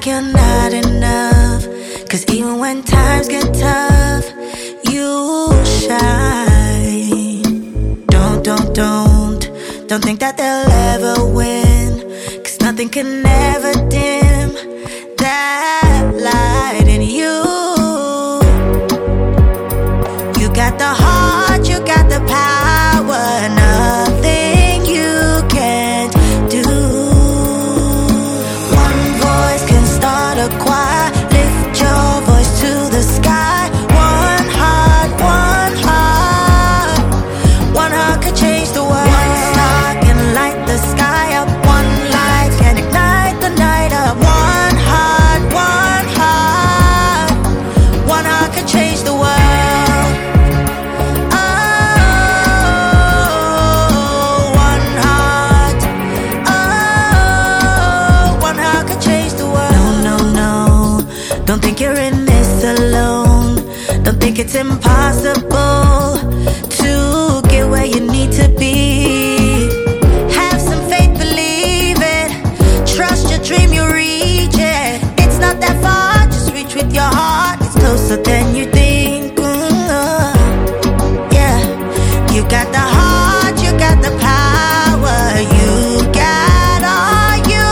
like you're not enough. Cause even when times get tough, you shine. Don't think that they'll ever win. Cause nothing can ever dim that light in you. You got the heart, you got the power. Nothing you can't do. One voice can start a choir. Lift your voice to the sky. One heart, one heart. One heart could change the world. One star can light the sky up. One light can ignite the night up. One heart, one heart. One heart could change the world. Oh, one heart. Oh, one heart could change the world. No, no, no. Don't think you're in this alone. Don't think it's impossible to get where you need to be. Have some faith, believe it. Trust your dream, you reach it. It's not that far, just reach with your heart. It's closer than you think. Yeah, you got the heart, you got the power. You got all you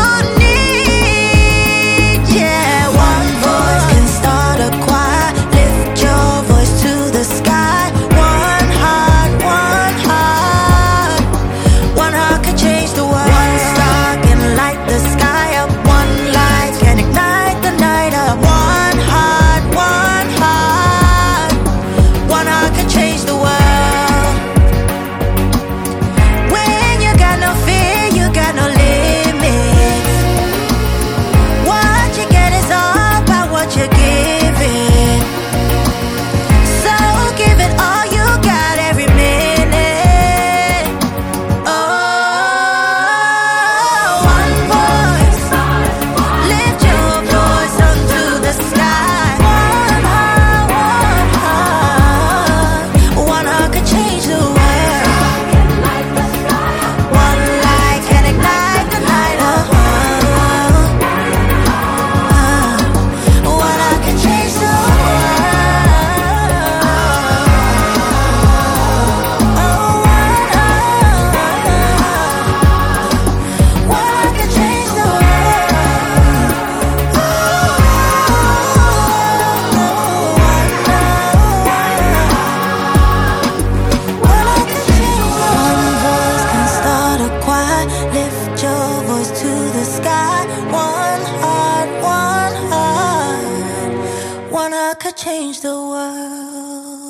need. Yeah, one voice can start a choir. Lift your voice to the sky. One heart, one heart. One heart can change the world. One star can light the sky up. One light can ignite the night up. One heart, one heart. One heart can change the world. When you got no fear, you got no limits. What you get is all about what you're giving. So give it all you got every minute. Oh, one voice. Lift your voice unto the sky. One heart, one heart. One heart could change the world. One light can ignite the night. One heart can change the world. Oh, one heart can change the One voice can start a choir. Lift your voice to the sky. One heart, one heart. One heart could change the world.